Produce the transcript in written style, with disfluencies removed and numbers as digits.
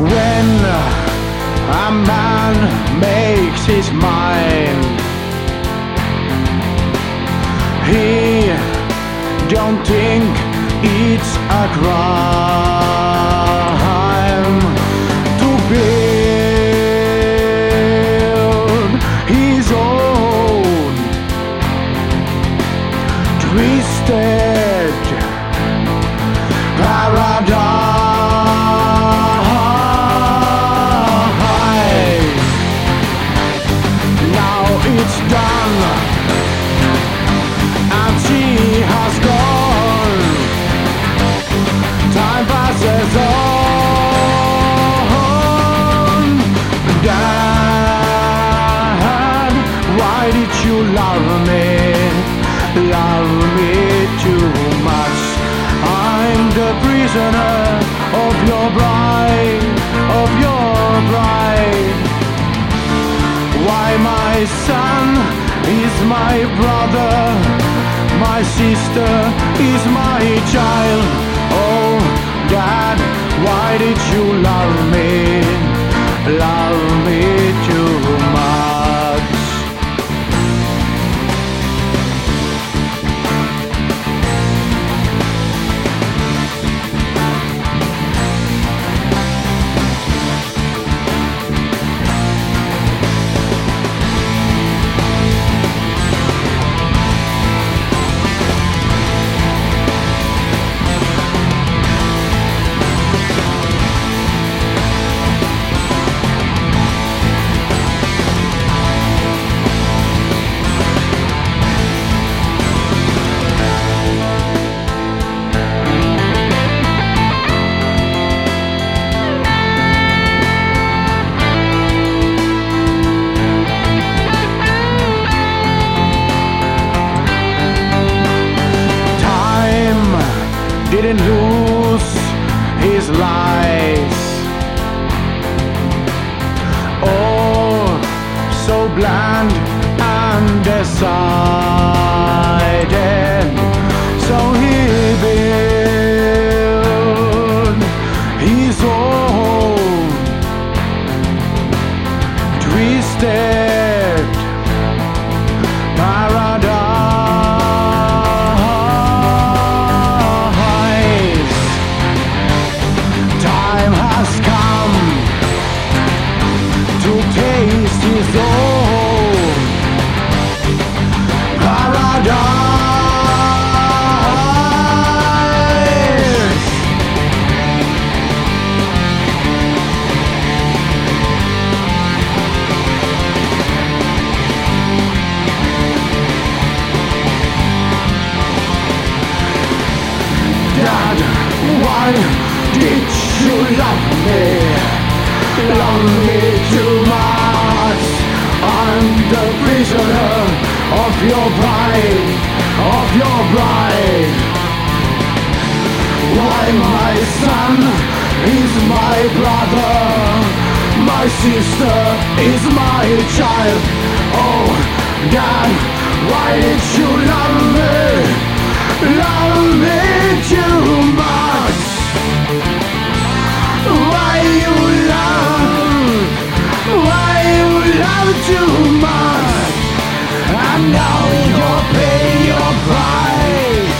When a man makes his mind, he don't think it's a crime to build his own twisted paradise. Now it's done, and she has gone. Time passes on. Dad, why did you love me? Love me too much. I'm the prisoner of your bride, of your bride. Why my son is my brother, my sister is my child. Oh, Dad, why did you love me too much? Didn't lose his lies. Oh, so bland and decided. So he built his own twisted paradise. His own paradise. Dad, why did you love me? Love me too much. I'm the prisoner of your bride, of your bride. Why my son is my brother, my sister is my child. Oh, Dad, why did you love me too much? Why you love too much, and now you're paying your price.